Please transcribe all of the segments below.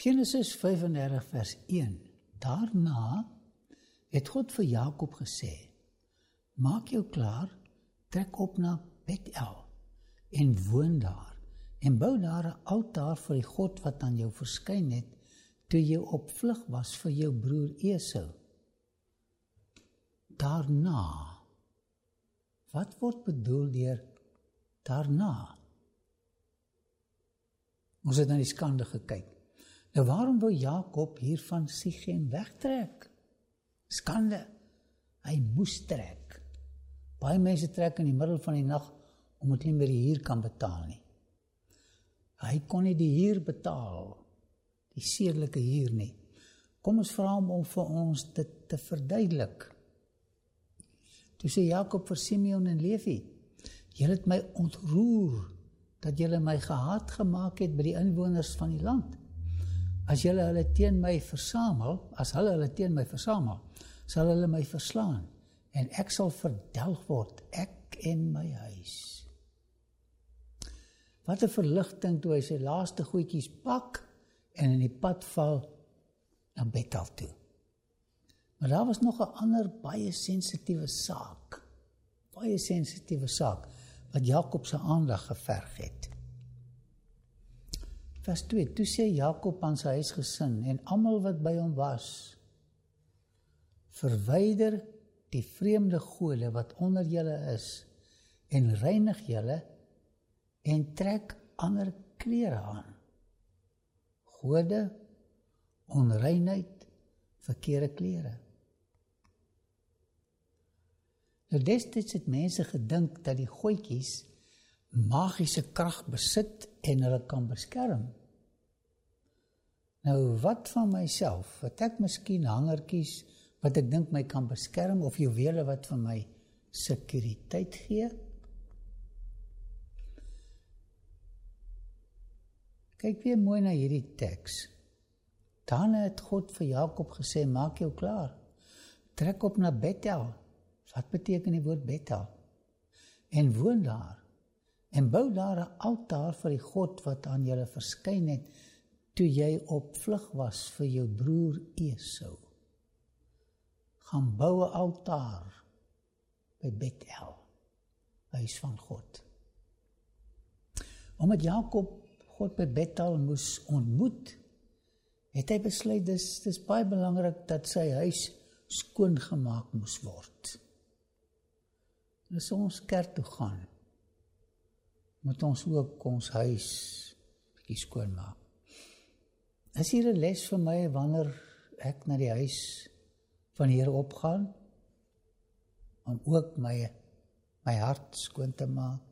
Genesis 35 vers 1. Daarna het God vir Jakob gesê, maak jou klaar, trek op na Bethel en woon daar en bou daar 'n altaar vir die God wat aan jou verskyn het toe jy op vlug was vir jou broer Esau. Daarna. Wat word bedoel deur daarna? Ons het na die skande gekyk. Nou waarom wil Jakob hier van Sichem wegtrek? Skande. Hy moes trek. Baie mense trek in die middel van die nag omdat hulle nie meer die huur kan betaal nie. Hy kon nie die huur betaal, die sedelike huur nie. Kom ons vra hom om vir ons dit te verduidelik. Toe sê Jakob vir Simeon en Levi, julle het my ontroer, dat julle my gehaat gemaak het by die inwoners van die land. As julle hulle teen my versamel, sal hulle my verslaan, en ek sal verdelg word, ek en my huis. Wat 'n verligting toe hy sy laaste goedjies pak, en in die pad val na Bethel toe. Maar daar was nog 'n ander baie sensitiewe saak, wat Jakob se aandag geverg het. Vers 2, toe sê Jakob aan sy huisgesin en almal wat by hom was, verwyder die vreemde gode wat onder julle is, en reinig julle, en trek ander klere aan. Gode, onreinheid, verkeerde klere. Nou destyds het mense gedink dat die goedjies magiese krag besit en hulle kan beskerm. Nou wat van myself? Het ek miskien hangertjies wat ek dink my kan beskerm, of juwele wat vir my sekuriteit gee? Kyk weer mooi na hierdie teks. Daarna het God vir Jakob gesê, maak jou klaar. Trek op na Bethel. Wat beteken die woord Bethel? En woon daar. En bou daar 'n altaar vir die God wat aan julle verskyn het, toe jy op vlug was vir jou broer Esau. Gaan bou 'n altaar by Bethel, huis van God. Omdat Jakob God by Bethel moes ontmoet, het hy besluit, dis baie belangrik dat sy huis skoongemaak moes word. En as ons kerk toe gaan, moet ons ook ons huis bietjie skoonmaak. Is hier 'n les vir my wanneer ek na die huis van die Here opgaan, om ook my hart skoon te maak?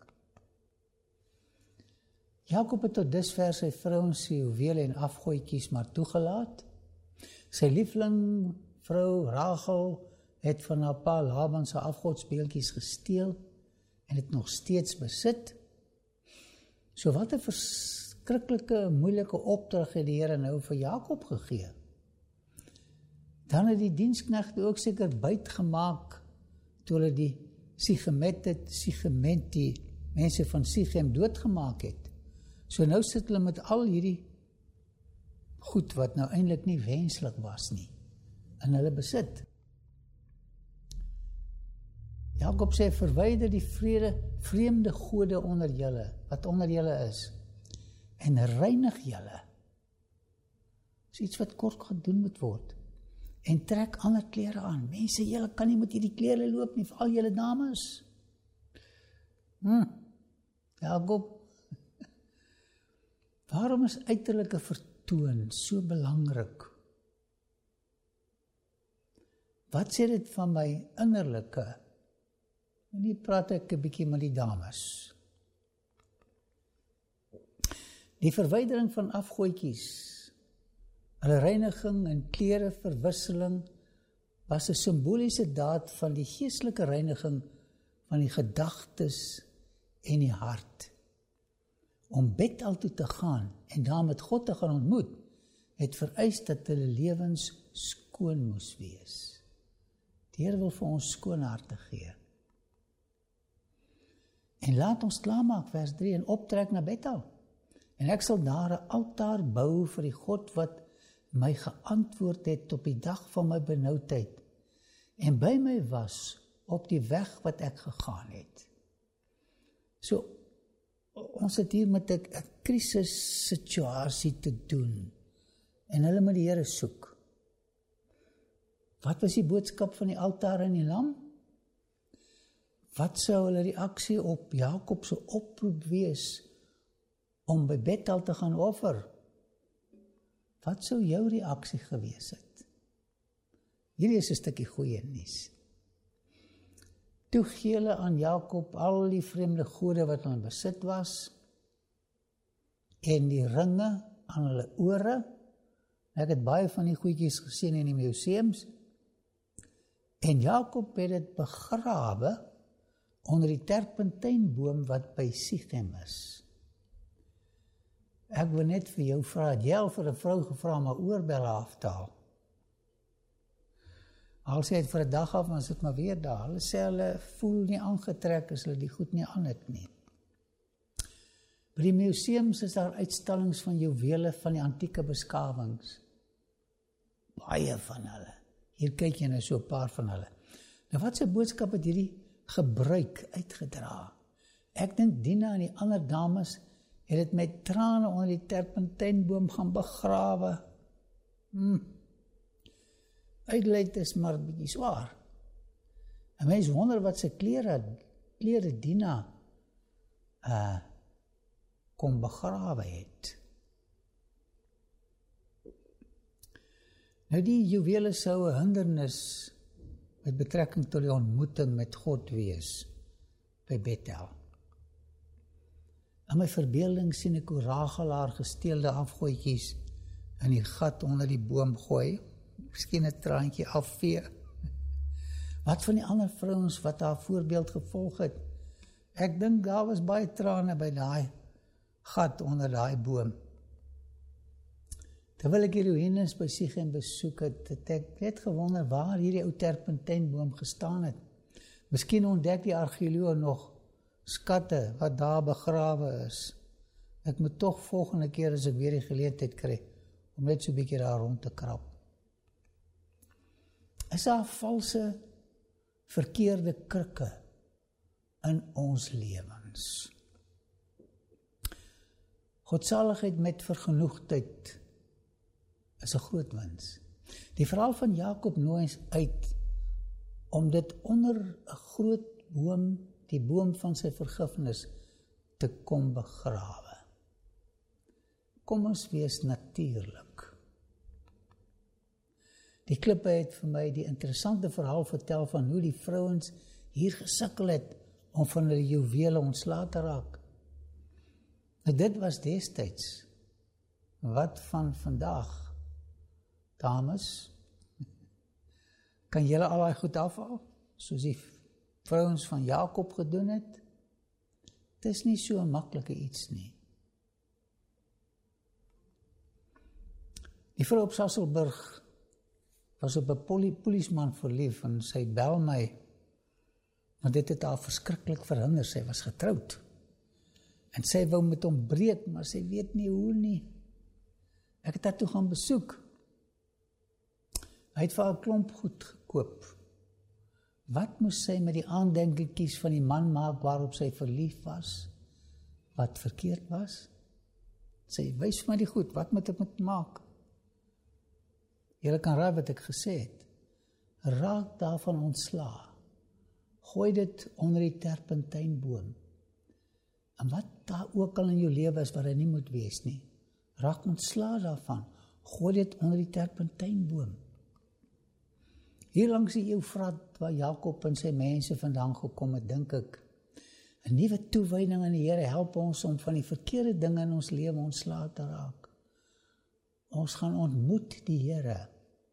Jakob het tot dusver sy vrouens se juwele en afgoedjies maar toegelaat. Sy liefling vrou Rachel het van haar pa Laban se afgodsbeeldjies gesteel en het nog steeds besit. So wat 'n verskriklike, moeilike opdrag het die Here nou vir Jakob gegee. Dan het die diensknegte ook seker byt gemaak toe hulle die Sichem, die mense van Sichem doodgemaak het. So nou sit hulle met al hierdie goed wat nou eintlik nie wenslik was nie, in hulle besit. Jakob sê, verwyder die vreemde gode onder julle, wat onder julle is, en reinig julle. Dis iets wat kort gedoen moet word. En trek ander klere aan. Mense, julle kan nie met hierdie klere loop nie, vir al julle dames. Jakob, waarom is uiterlike vertoon so belangrik? Wat sê dit van my innerlike? En hier praat ek 'n bietjie met die dames. Die verwydering van afgoedjies, hulle reiniging en klereverwisseling was 'n simboliese daad van die geestelike reiniging van die gedagtes en die hart. Om Bethel toe te gaan en daar met God te gaan ontmoet, het vereis dat hulle lewens skoon moes wees. Die Here wil vir ons skoon harte gee. En laat ons klaarmaak, vers 3, en optrek na Bethel. En ek sal daar 'n altaar bou vir die God wat my geantwoord het op die dag van my benoudheid en by my was op die weg wat ek gegaan het. So, ons het hier met 'n krisissituasie te doen en hulle moet die Here soek. Wat was die boodskap van die altaar en die lam? Wat sou hulle reaksie op Jakob se oproep wees om by Bethel te gaan offer? Wat sou jou reaksie gewees het? Hierdie is 'n stukkie goeie nuus. Toe gee hulle aan Jakob al die vreemde gode wat in besit was en die ringe aan hulle ore. Ek het baie van die goedjies gesien in die museums. En Jakob het dit begrawe onder die terpentynboom wat by Sichem is. Ek wil net vir jou vra, het jy al vir 'n vrou gevra om 'n oorbelle af te haal? Al sê het vir 'n dag af, maar sit maar weer daar. Hulle sê hulle voel nie aangetrek as hulle die goed nie aan het nie. By die museums is daar uitstallings van juwele van die antieke beskawings. Baie van hulle. Hier kyk jy nou so 'n paar van hulle. Nou wat se boodskap het hierdie gebruik uitgedra? Ek dink Dina en die ander dames het dit met trane onder die terpentynboom gaan begrawe. Uitleid is maar 'n bietjie swaar. 'n Mens wonder wat sy klere Dina kom begrawe het. Nou die juwele sou 'n hindernis met betrekking tot die ontmoeting met God wees by Bethel. In my verbeelding sien ek hoe Rachel haar gesteelde afgooitjies in die gat onder die boom gooi, miskien 'n traantjie afvee. Wat van die ander vrouens wat haar voorbeeld gevolg het? Ek dink daar was baie trane by daai gat onder daai boom. Terwyl ek die ruïnes by Sichem besoek het, het ek net gewonder waar hierdie ou terpentynboom gestaan het. Miskien ontdek die argeoloog nog skatte wat daar begrawe is. Ek moet tog volgende keer as ek weer die geleentheid kry, om net so 'n bietjie daar rond te krap. Is daar valse, verkeerde krikke in ons lewens? Godsaligheid met vergenoegdheid is 'n groot wins. Die verhaal van Jakob nooi ons uit om dit onder 'n groot boom, die boom van sy vergifnis, te kom begrawe. Kom ons wees natuurlik. Die klippe het vir my die interessante verhaal vertel van hoe die vrouens hier gesukkel het om van hulle juwele ontslae te raak. Nou dit was destyds. Wat van vandag? Dames, kan julle al daai goed afhaal, soos die vrouens van Jakob gedoen het? Dit is nie so 'n maklike iets nie. Die vrou op Sasolburg was op 'n polisman verlief en sy bel my, want dit het haar verskriklik verhinder, sy was getroud. En sy wou met hom breek, maar sy weet nie hoe nie. Ek het haar toe gaan besoek. Hy het vir haar 'n klomp goed gekoop. Wat moes sy met die aandenkies van die man maak waarop sy verlief was? Wat verkeerd was? Sy wys my die goed, wat moet ek met maak? Julle kan raai wat ek gesê het. Raak daarvan ontslae. Gooi dit onder die terpentynboom. En wat daar ook al in jou lewe is wat hy nie moet wees nie, raak ontslae daarvan. Gooi dit onder die terpentynboom. Hier langs die Eufrat waar Jakob en sy mense vandaan gekom het, dink ek, 'n nuwe toewyding aan die Here help ons om van die verkeerde dinge in ons lewe ontslae te raak. Ons gaan ontmoet die Here.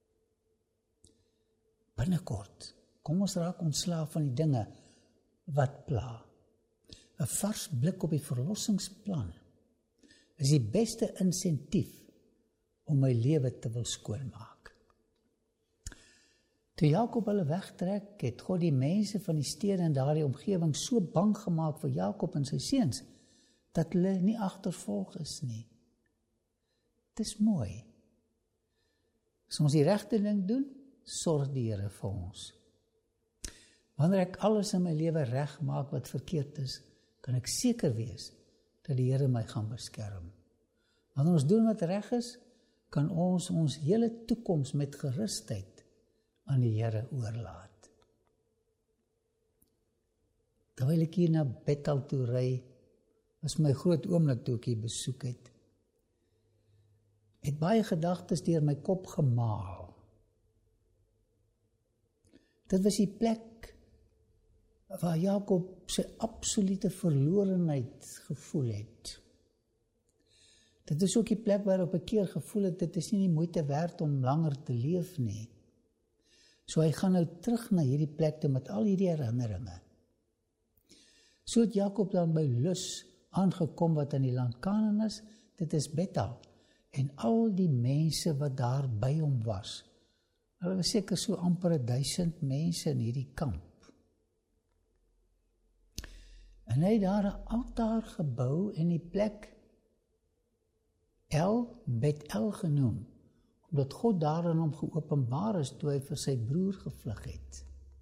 Binnekort, kom ons raak ontslae van die dinge wat pla. 'n vars blik op die verlossingsplan is die beste insentief om my lewe te wil skoonmaak. Toe Jakob hulle wegtrek, het God die mense van die stede in daardie omgewing so bang gemaak vir Jakob en sy seuns, dat hulle nie agtervolg is nie. Dis mooi. As ons die regte ding doen, sorg die Here vir ons. Wanneer ek alles in my lewe reg maak wat verkeerd is, kan ek seker wees dat die Here my gaan beskerm. Wanneer ons doen wat reg is, kan ons hele toekoms met gerusheid aan die Here oorlaat. Terwyl ek hier na Bethel toe ry, was my groot oomblik toe ek hier besoek het. Het baie gedagtes deur my kop gemaal. Dit was die plek waar Jakob sy absolute verlorenheid gevoel het. Dit is ook die plek waar op 'n keer gevoel het, dit is nie die moeite werd om langer te leef nie. So hy gaan nou terug na hierdie plek toe met al hierdie herinneringe. So het Jakob dan by Lus aangekom wat in die land Kanaan is, dit is Bethel, en al die mense wat daar by hom was. Hulle was seker so amper 1000 mense in hierdie kamp. En hy het daar 'n altaar gebou en die plek Bethel genoem, omdat God daar aan hom geopenbaar is toe hy vir sy broer gevlug het.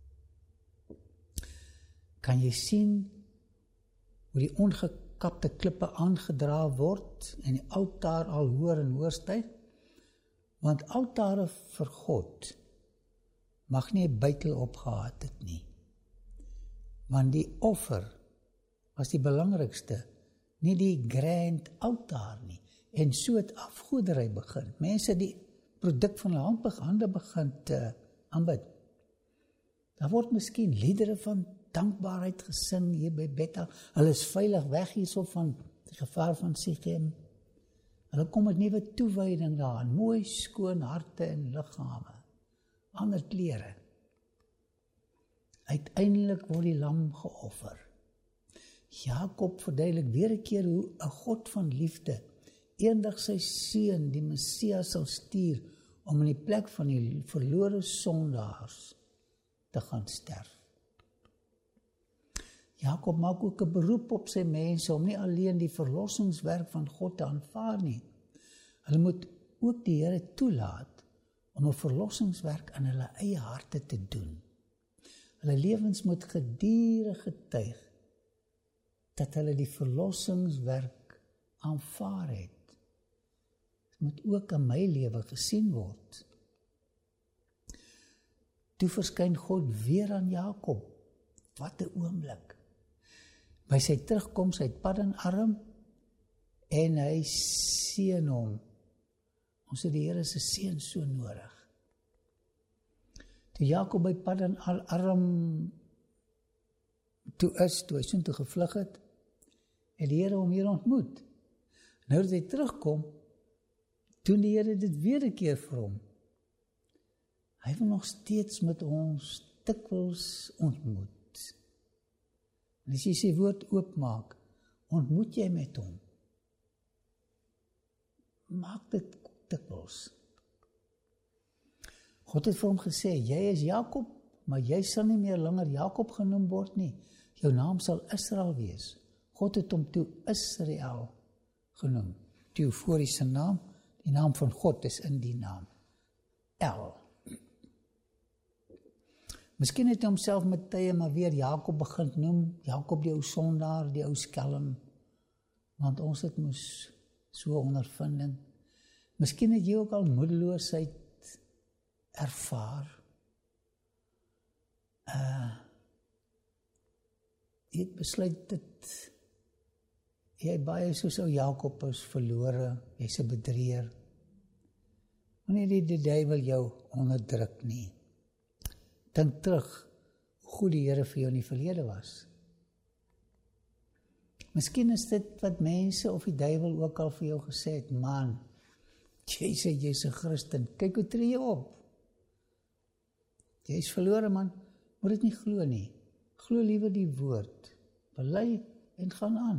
Kan jy sien hoe die ongekapte klippe aangedra word en die altaar al hoër en hoër styg? Want altare vir God mag nie 'n buitel opgehad het nie. Want die offer was die belangrikste, nie die grand altaar nie. En so het afgoderry begin. Mense die produk van hulle hande begin te aanbid. Daar word miskien liedere van dankbaarheid gesing hier by Bethel. Hulle is veilig weg hierso van die gevaar van Sichem. Hulle kom met nuwe toewyding daaraan, mooi skoon harte en liggame, ander klere. Uiteindelik word die lam geoffer. Jakob verduidelik weer 'n keer hoe 'n God van liefde eendag sy seun, die Messias, sal stuur om in die plek van die verlore sondaars te gaan sterf. Jakob maak ook 'n beroep op sy mense om nie alleen die verlossingswerk van God te aanvaar nie. Hulle moet ook die Here toelaat om 'n verlossingswerk in hulle eie harte te doen. Hulle lewens moet gedurig getuig dat hulle die verlossingswerk aanvaar het. Dit moet ook in my lewe gesien word. Toe verskyn God weer aan Jakob. Wat 'n oomblik. By sy terugkoms uit Paddan-Aram en hy seën hom. Ons het die Here se seën so nodig. Toe Jakob by Paddan-Aram toe hy so gevlug het, het die Here hom hier ontmoet. Nou dat hy terugkom, doen die Here dit weer 'n keer vir hom. Hy wil nog steeds met ons dikwels ontmoet. En as jy sy woord oopmaak, ontmoet jy met hom. Maak dit dikwels. God het vir hom gesê, jy is Jakob, maar jy sal nie meer langer Jakob genoem word nie. Jou naam sal Israel wees. God het hom toe Israel genoem. Die euforiese naam, die naam van God is in die naam. Miskien het hy homself met tye maar weer Jakob begin noem, Jakob die ou sondaar, die ou skelm, want ons het moes so ondervinding. Miskien het jy ook al moedeloosheid ervaar. Jy het besluit dat jy baie soos ou Jakob is verlore, jy's 'n bedrieër. Wanneer die duiwel jou onderdruk nie. Dink terug hoe goed die Here vir jou in die verlede was. Miskien is dit wat mense of die duiwel ook al vir jou gesê het, man, jy's 'n Christen, kyk hoe tree jy op. Jy's verlore man, moet dit nie glo nie. Glo liewer die woord, bely en gaan aan.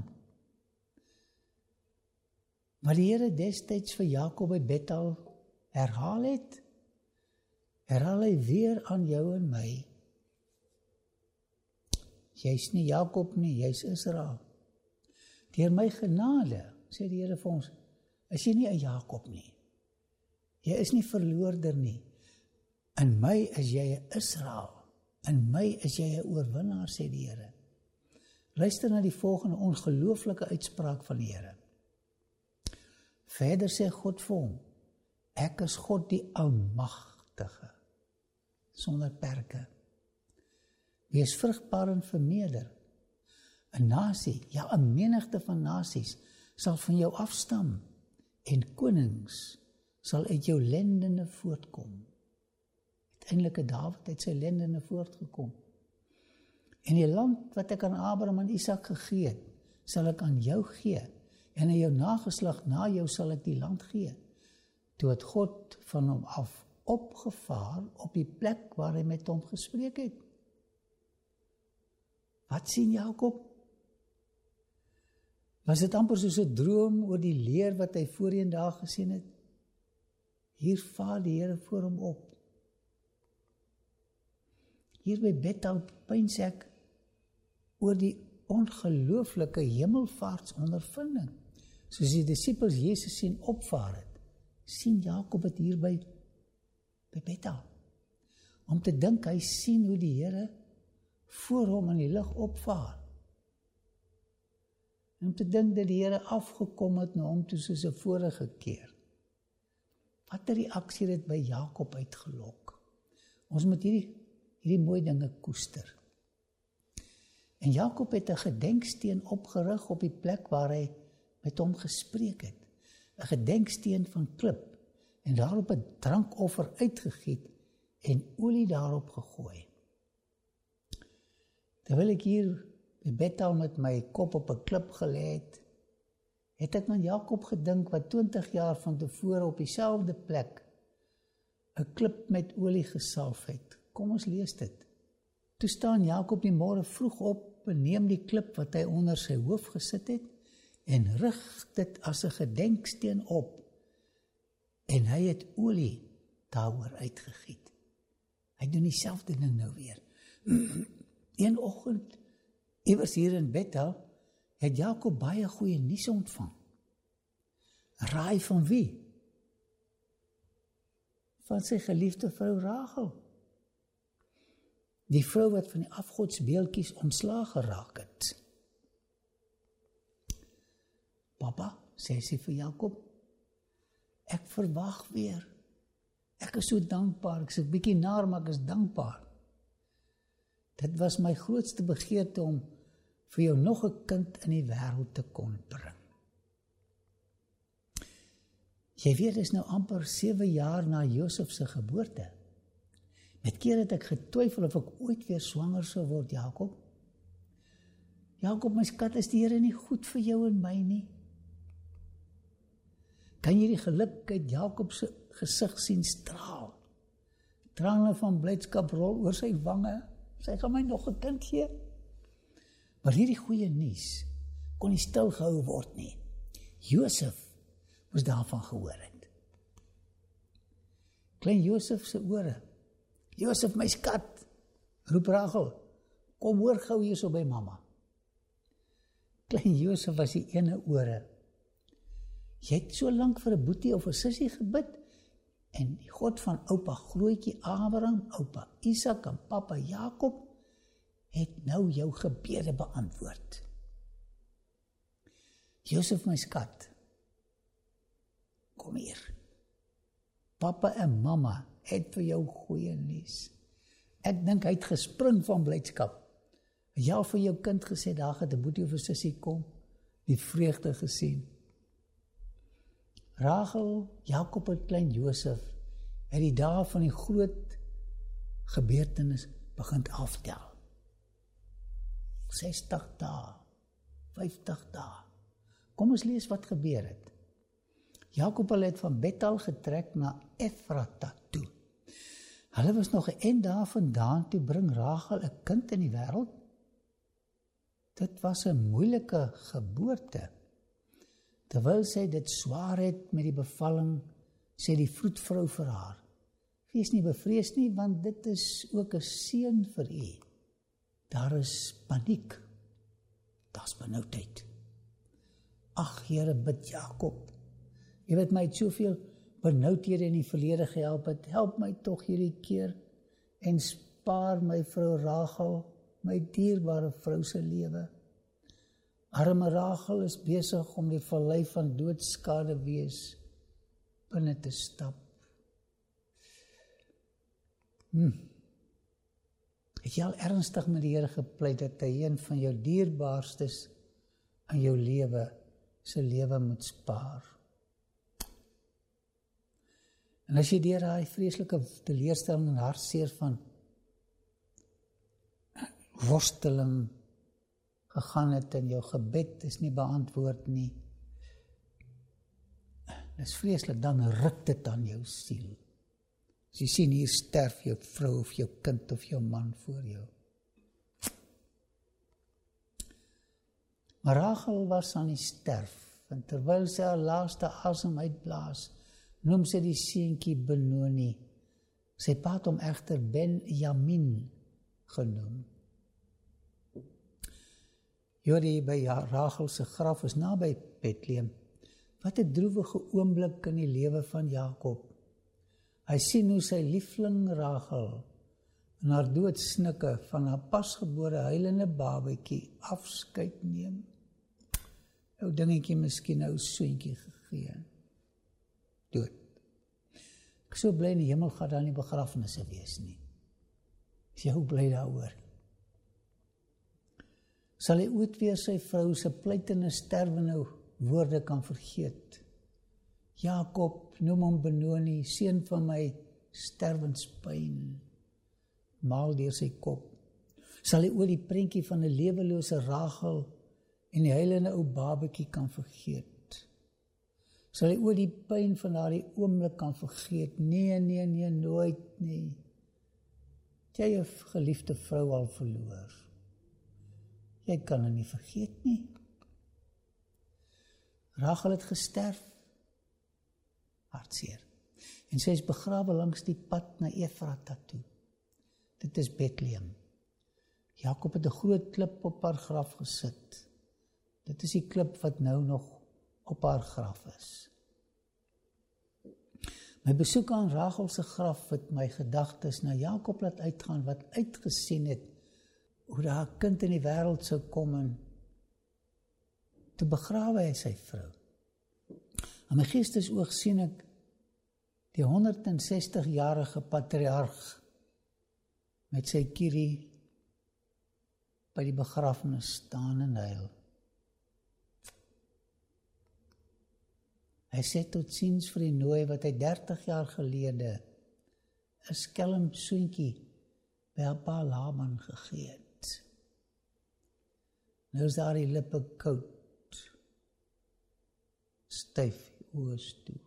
Maar die Here destyds vir Jakob by Bethel herhaal het, herhaal hy weer aan jou en my. Jy's nie Jakob nie, jy's Israel. Deur my genade, sê die Here vir ons, is jy nie 'n Jakob nie. Jy is nie verloorder nie. In my is jy 'n Israel. In my is jy 'n oorwinnaar, sê die Here. Luister na die volgende ongelooflike uitspraak van die Here. Verder sê God vir hom, ek is God die Almagtige, sonder perke. Wees vrugbaar en vermeerder. 'n nasie, ja 'n menigte van nasies, sal van jou afstam, en konings sal uit jou lendene voortkom. Uiteindelik het Dawid uit sy lendene voortgekom. En die land wat ek aan Abraham en Isak gegee het, sal ek aan jou gee, en aan jou nageslag na jou sal ek die land gee. Toe het God van hom af opgevaar op die plek waar hy met hom gespreek het. Wat sien Jakob? Was dit amper soos 'n droom oor die leer wat hy voorheen daar gesien het? Hier vaar die Here voor hom op. Hier by Bethel pyns ek oor die ongelooflike hemelvaartsondervinding. Soos die disippels Jesus sien opvaar het, sien Jakob het hier by Bethel. Om te dink, hy sien hoe die Here voor hom in die lug opvaar. En om te dink dat die Here afgekom het na hom toe soos 'n vorige keer. Wat 'n reaksie het by Jakob uitgelok. Ons moet hierdie mooi dinge koester. En Jakob het 'n gedenksteen opgerig op die plek waar hy met hom gespreek het. 'n Gedenksteen van klip en daarop 'n drankoffer uitgegiet en olie daarop gegooi. Terwyl ek hier by Bethel met my kop op 'n klip gelê het ek aan Jakob gedink wat 20 jaar van tevore op dieselfde plek 'n klip met olie gesalf het. Kom ons lees dit. Toe staan Jakob die môre vroeg op en neem die klip wat hy onder sy hoof gesit het en rig dit as 'n gedenksteen op en hy het olie daaroor uitgegiet. Hy doen dieselfde ding nou weer. Een oggend, iewers hier in Bethel, het Jakob baie goeie nuus ontvang. Raai van wie? Van sy geliefde vrou Rachel. Die vrou wat van die afgodsbeeldjies ontslaag geraak het. Papa, sê sy vir Jakob, ek verwag weer. Ek is so dankbaar, ek is 'n bietjie naar, maar ek is dankbaar. Dit was my grootste begeerte om vir jou nog 'n kind in die wêreld te kon bring. Jy weet, dit is nou amper 7 jaar na Josef se geboorte. Met keer het ek getwyfel of ek ooit weer swanger sou word, Jakob. Jakob, my skat, is die Here nie goed vir jou en my nie? Kan jy die geluk uit Jakob se gesig sien straal? Trane van blydskap rol oor sy wange. Sy gaan my nog 'n kind gee. Maar hierdie goeie nuus kon nie stil gehou word nie. Josef moes daarvan gehoor het. Klein Josef se ore. Josef, my skat, roep Rachel, kom hoor gou hier so by mamma. Klein Josef was die ene ore. Jy het so lank vir 'n boetie of 'n sussie gebid, en die God van oupa Grootjie Abraham, oupa Isak en papa Jakob het nou jou gebede beantwoord. Josef, my skat, kom hier. Papa en mamma het vir jou goeie nuus. Ek dink hy het gespring van blydskap. Jy al vir jou kind gesê, daar gaan 'n boetie of 'n sussie kom, die vreugde gesien. Rachel, Jakob en klein Josef het die dae van die groot gebeurtenis begin aftel. 60 dae, 50 dae. Kom ons lees wat gebeur het. Jakob het van Bethel getrek na Efrata toe. Hulle was nog 'n eind daarvandaan toe bring Rachel 'n kind in die wêreld. Dit was 'n moeilike geboorte. Terwyl sy dit swaar het met die bevalling, sê die vroedvrou vir haar, wees nie bevrees nie, want dit is ook 'n seën vir u. Daar is paniek, daar's benoudheid. Ag Here, bid Jakob. Jy weet my het soveel benoudhede in die verlede gehelp, het help my tog hierdie keer en spaar my vrou Rachel, my dierbare vrou se lewe. Arme Rachel is besig om die vallei van doodskade wees binne te stap. Het jy al ernstig met die Here gepleit dat hy een van jou dierbaarstes in jou lewe, sy lewe moet spaar? En as jy deur daai vreeslike teleurstelling en hartseer van worsteling gegaan het en jou gebed is nie beantwoord nie, dis vreeslik, dan ruk dit aan jou siel. As jy sien, hier sterf jou vrou of jou kind of jou man voor jou. Maar Rachel was aan die sterf, en terwyl sy haar laaste asem uitblaas, noem sy die seentjie Benoni. Sy pa het hom egter Benjamin genoem. Jodie by Rachel se graf is naby Bethlehem. Wat 'n droewige oomblik in die lewe van Jakob. Hy sien hoe sy liefling Rachel in haar doodsnikke van haar pasgebore huilende babatjie afskeid neem. Ou dingetjie miskien ou soentjie gegee. Dood. Ek is so bly in die hemel gaan daar nie begrafnisse wees nie. Is jy ook bly daaroor? Sal hy ooit weer sy vrou se pleitende sterwende woorde kan vergeet? Jakob, noem hom Benoni, seun van my sterwenspyn, maal deur sy kop. Sal hy ooit die prentjie van 'n lewelose Rachel en die huilende ou babatjie kan vergeet? Sal hy ooit die pyn van daardie oomblik kan vergeet? Nee, nooit nie. Het jy 'n geliefde vrou al verloor? Jy kan het nie vergeet nie. Rachel het gesterf, hartseer. En sy is begrawe langs die pad na Efrata toe. Dit is Bethlehem. Jakob het 'n groot klip op haar graf gesit. Dit is die klip wat nou nog op haar graf is. My besoek aan Rachel se graf het my gedagtes na Jakob laat uitgaan, wat uitgesien het hoe daar 'n kind in die wêreld sou kom en te begrawe hy sy vrou. Aan my geestesoog sien ek die 160-jarige patriarg met sy kierie by die begrafnis staan en huil. Hy sê totsiens vir die nooi wat hy 30 jaar gelede 'n skelm soentjie by haar pa Laban gegee het. Nou is daar die lippe koud, styf oos toe.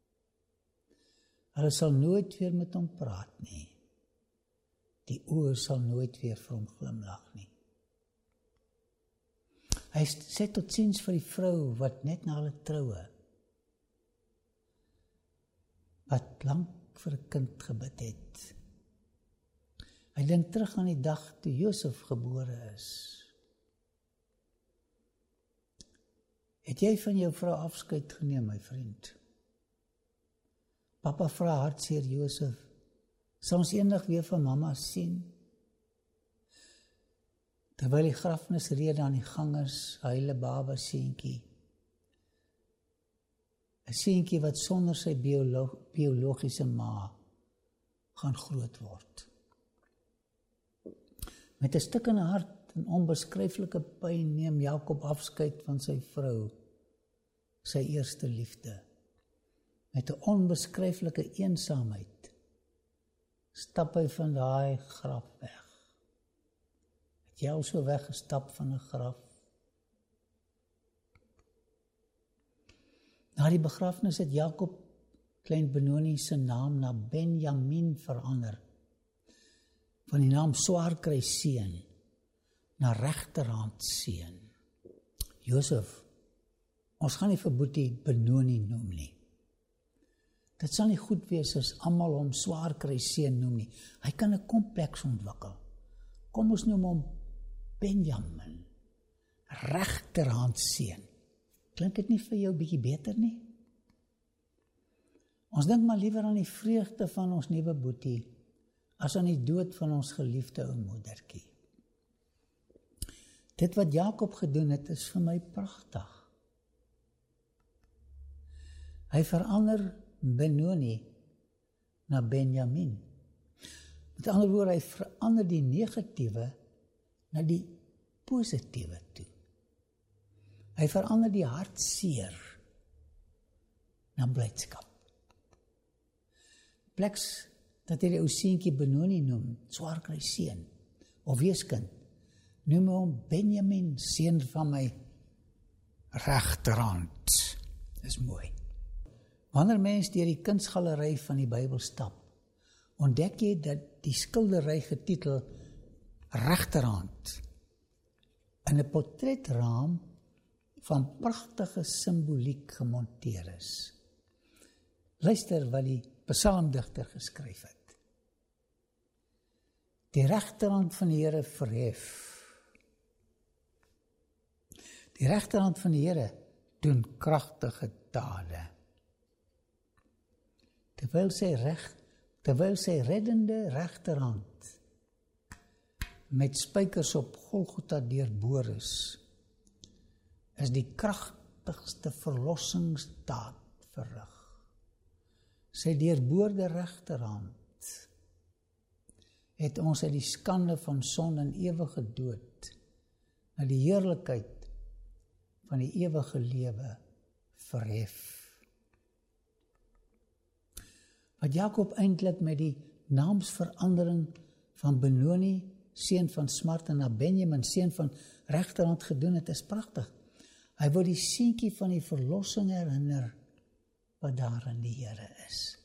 Hulle sal nooit weer met hom praat nie. Die oë sal nooit weer vir hom glimlag nie. Hy sê totsiens vir die vrou wat net na hulle troue, wat lank vir 'n kind gebid het. Hy dink terug aan die dag toe Josef gebore is. Het jy van jou vrou afskeid geneem, my vriend? Papa vra hartseer Josef, sal ons eendag weer van mamma sien? Terwyl die grafnisrede aan die gang is, huil 'n baba seentjie. 'n seentjie wat sonder sy biologiese ma gaan groot word. Met 'n stikkende hart en onbeskryflike pyn neem Jakob afskeid van sy vrou, sy eerste liefde. Met 'n onbeskryflike eensaamheid stap hy van daai graf weg. Het jy al so weggestap van 'n graf? Na die begrafnis het Jakob klein Benoni se naam na Benjamin verander. Van die naam swaarkry seun na regterhand seun. Josef, ons gaan nie vir Boetie Benoni noem nie. Dit sal nie goed wees as almal hom swaarkry seun noem nie. Hy kan 'n kompleks ontwikkel. Kom ons noem hom Benjamin, regterhand seun. Klink dit nie vir jou bietjie beter nie? Ons dink maar liewer aan die vreugde van ons nuwe boetie, as aan die dood van ons geliefde ou moedertjie. Dit wat Jakob gedoen het, is vir my pragtig. Hy verander Benoni na Benjamin. Met ander woorde, hy verander die negatiewe na die positiewe toe. Hy verander die hartseer na blydskap. Pleks dat hy die ou seentjie Benoni noem, swaar kry seun, of weeskind, noem hom Benjamin, seun van my regterhand. Dis mooi. Wanneer mens deur die kunsgalery van die Bybel stap, ontdek jy dat die skildery getitel Regterhand in 'n portretraam van pragtige simboliek gemonteer is. Luister wat die psalmdigter geskryf het. Die regterhand van die Here verhef. Die regterhand van die Here doen kragtige dade. Terwyl sy reddende regterhand met spykers op Golgotha deurboor is die kragtigste verlossingsdaad verrig. Sy deurboorde regterhand het ons uit die skande van son en ewige dood na die heerlikheid van die ewige lewe verhef. Wat Jakob eintlik met die naamsverandering van Benoni, seun van smart, na Benjamin, seun van regterhand gedoen het, is pragtig. Hy wil die seentjie van die verlossing herinner wat daar in die Here is.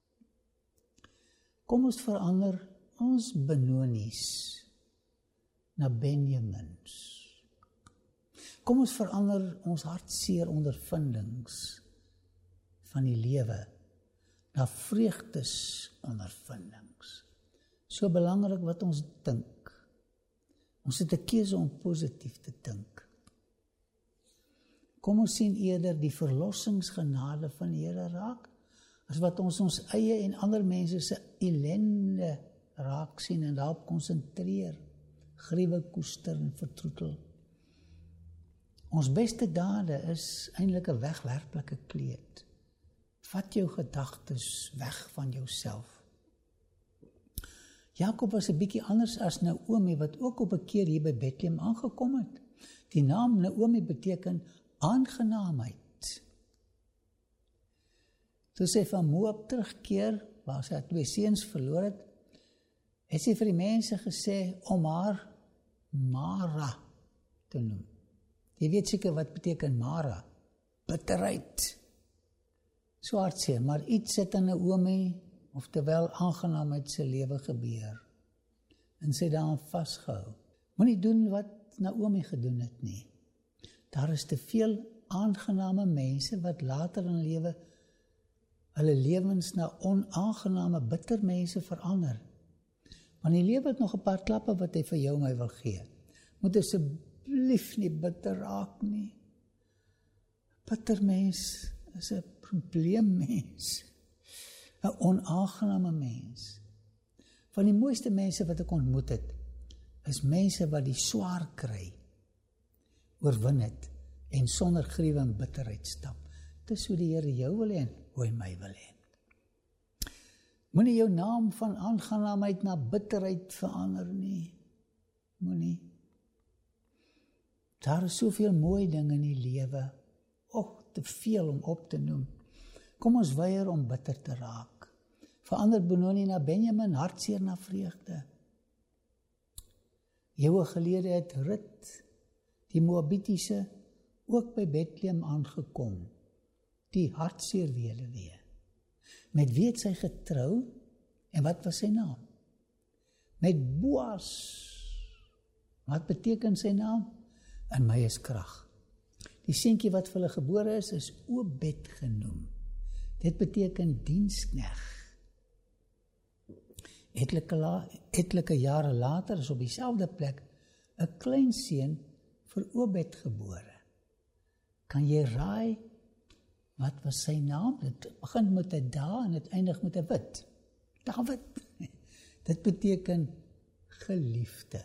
Kom ons verander ons Benonies na Benjamins. Kom ons verander ons hartseer ondervindings van die lewe na vreugdesondervindings. So belangrik wat ons dink. Ons het 'n keuse om positief te dink. Kom ons sien eerder die verlossingsgenade van die Here raak, as wat ons eie en ander mense se ellende raak sien en daarop konsentreer, gruwe koester en vertroetel. Ons beste dade is eintlik 'n wegwerplike kleed. Vat jou gedagtes weg van jouself. Jakob was 'n bietjie anders as Naomi, wat ook op 'n keer hier by Bethlehem aangekom het. Die naam Naomi beteken aangenaamheid. Toe sy van Moab terugkeer, waar sy 2 seuns verloor het sy vir die mense gesê om haar Mara te noem. Jy weet seker wat beteken Mara, bitterheid. So hartseer, maar iets het aan Naomi, oftewel aangenaamheid sy lewe gebeur. En sy daaraan vasgehou. Moenie doen wat Naomi gedoen het nie. Daar is te veel aangename mense wat later in lewe hulle lewens na onaangename, bitter mense verander. Want die lewe het nog 'n paar klappe wat hy vir jou en my wil gee. Moet asseblief nie bitter raak nie. Bitter mens is 'n probleemmens. 'n onaangename mens. Van die mooiste mense wat ek ontmoet het, is mense wat die swaar kry, oorwin het, en sonder gruwe en bitterheid stap. Dis hoe die Here jou wil hê en hoe hy my wil hê. Moenie jou naam van aangenaamheid na bitterheid verander nie. Moenie. Daar is soveel mooi dinge in die lewe, te veel om op te noem. Kom ons weier om bitter te raak. Verander Benoni na Benjamin, hartseer na vreugde. Eeue gelede het Rut, die Moabitiese, ook by Bethlehem aangekom, die hartseer weduwee. Met wie het sy getrou en wat was sy naam? Met Boas. Wat beteken sy naam? In my is krag. Die seentjie wat vir hulle gebore is Obed genoem. Dit beteken dienskneg. Etlike jare later is op dieselfde plek 'n klein seun vir Obed gebore. Kan jy raai, wat was sy naam? Dit begin met 'n Da en dit eindig met 'n wit. Dawid. Dit beteken geliefde.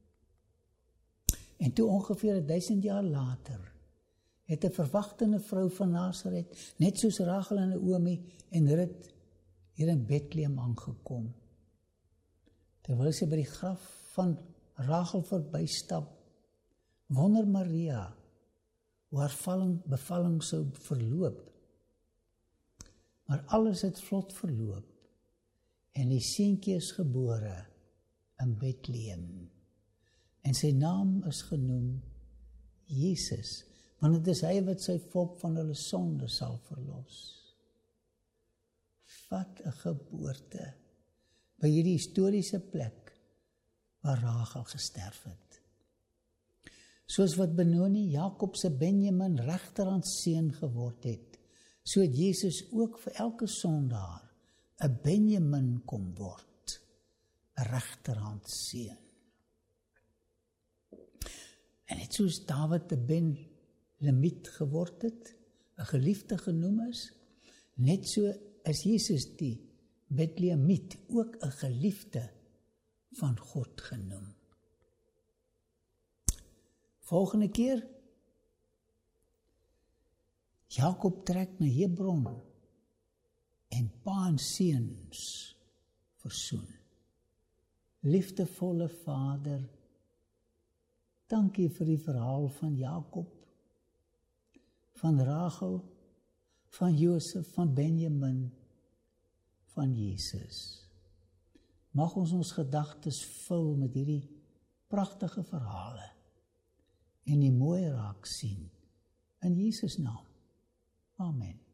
En toe ongeveer 1000 jaar later, het 'n verwagtende vrou van Nasaret, net soos Rachel en Naomi en Rut, hier in Bethlehem aangekom. Terwyl sy by die graf van Rachel verbystap, wonder Maria hoe haar bevalling sou verloop. Maar alles het vlot verloop en die seentjie is gebore in Bethlehem. En sy naam is genoem Jesus, want dit is hy wat sy volk van hulle sonde sal verlos. Wat 'n geboorte by hierdie historiese plek waar Rachel gesterf het. Soos wat Benoni, Jakob se Benjamin regterhandseun geword het, so het Jesus ook vir elke sondaar 'n Benjamin kom word, 'n regterhandseun. En net soos Dawid 'n Ben-Lemiet geword het, 'n geliefde genoem is, net so is Jesus die Bethlehemiet ook 'n geliefde van God genoem. Volgende keer, Jakob trek na Hebron en pa en seuns versoen. Liefdevolle Vader, dankie vir die verhaal van Jakob, van Rachel, van Josef, van Benjamin, van Jesus. Mag ons gedagtes vul met hierdie pragtige verhale en die mooi raak sien in Jesus naam. Amen.